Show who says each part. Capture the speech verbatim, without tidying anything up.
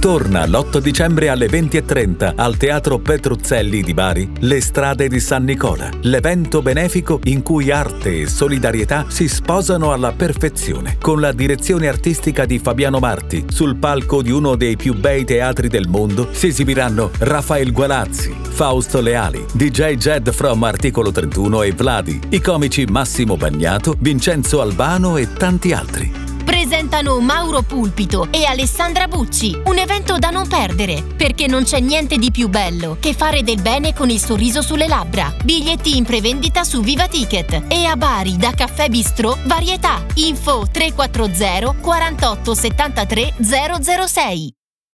Speaker 1: Torna l'otto dicembre alle venti e trenta al Teatro Petruzzelli di Bari, Le strade di San Nicola, l'evento benefico in cui arte e solidarietà si sposano alla perfezione, con la direzione artistica di Fabiano Marti. Sul palco di uno dei più bei teatri del mondo si esibiranno Rafael Gualazzi, Fausto Leali, D J Jed from Articolo trentuno e Vladi, i comici Massimo Bagnato, Vincenzo Albano e tanti altri.
Speaker 2: Presentano Mauro Pulpito e Alessandra Bucci, un evento da non perdere, perché non c'è niente di più bello che fare del bene con il sorriso sulle labbra. Biglietti in prevendita su Viva Ticket e a Bari da Caffè Bistrò Varietà. Info tre quattro zero quarantotto settantatré zero zero sei.